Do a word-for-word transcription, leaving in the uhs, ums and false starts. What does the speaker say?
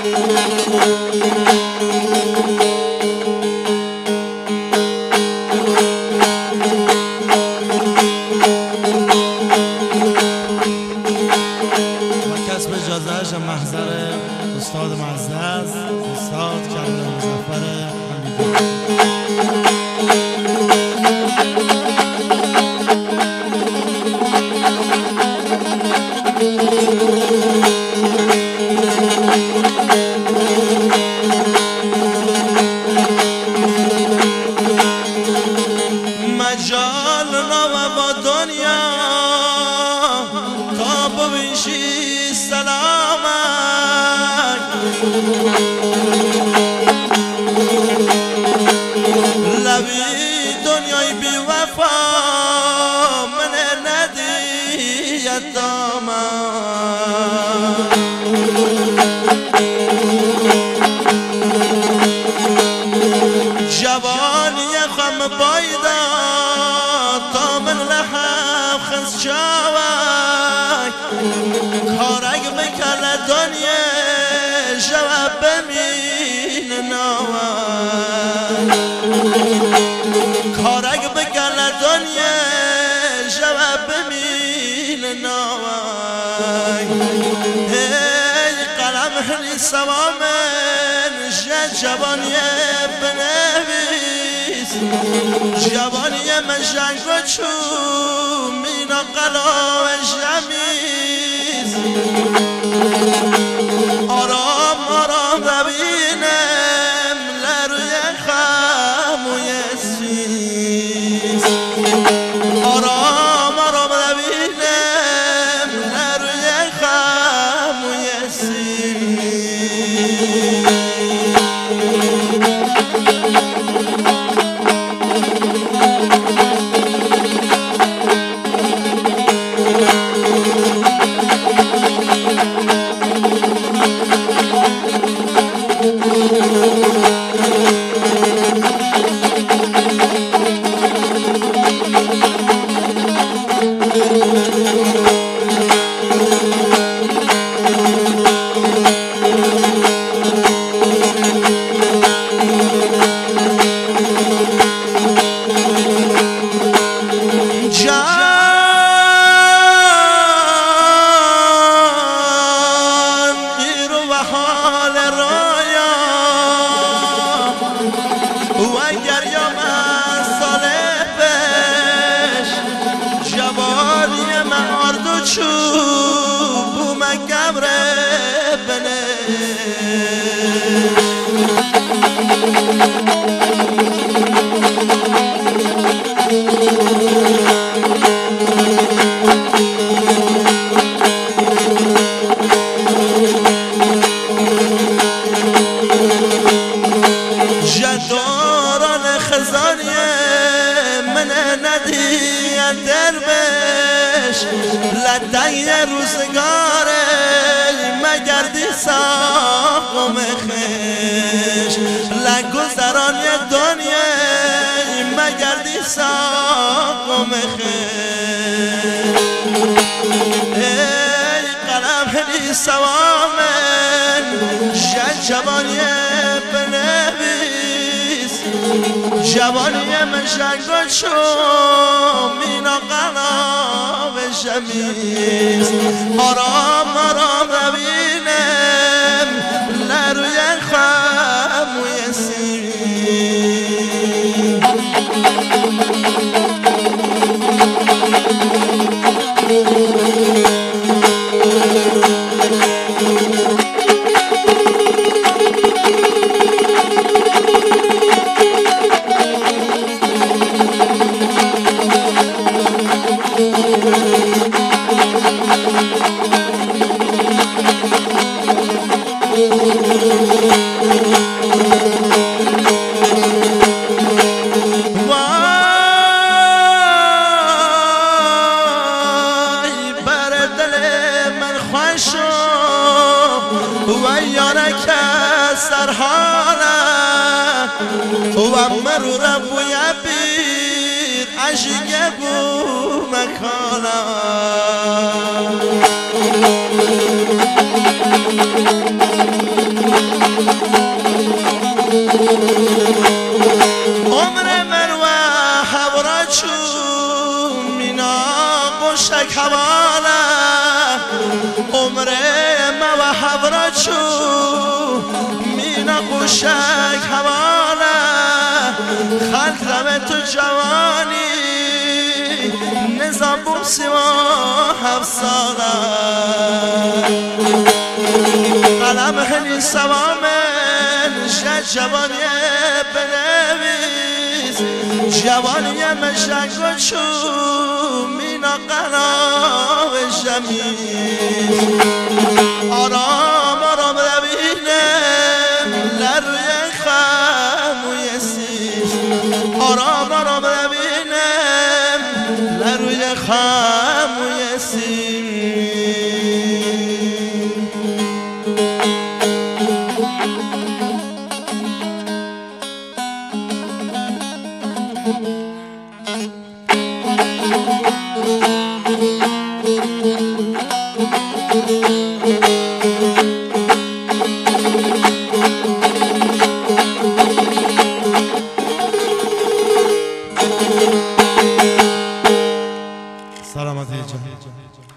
محضر استاد معزز استاد کریم مظفر مجال نو با دنیا تا بویشی سلامت لبی دنیای بی وفا من ندید دامن جوانی خم بایدا تا من لحب خز شوک کارک بکل دنیا جواب بمین نوک کارک بکل دنیا جواب بمین نوک ای قلم حلی سوامن جوانی بنویس جوانی من جنگ و چومین و قلاب جمیز آرام آرام ببینم لروی خموی سیز آرام آرام ببینم لروی خموی سیز چوب من قبر جداران خزانی من ندی دربش لطنی روزگاره مگردی ساق و مخش لگذرانی دنیا مگردی ساق و مخش ای قلم حلی سوامن جوانی بنویس جوانی من شنگ و چومین و قلاب شمیز آرام آرام ببینم لروی خموی سیز و یارک سرحانه و مرو ربوی بیر عشق بو مکانه عمر مروه حورا چون مینا قشک حواله عمر مروه حورا چون مینا قشک حواله خلق رمه تو جوانی نظام بوسی و هفت ساله قلم هلی سوامن شد جوانی بنویس جوانی مشنگو چو مینا قناو شمیز آرام آرام روینم لروی خموی سیز آرام آرام روینم لروی خموی سیز سلامتی جان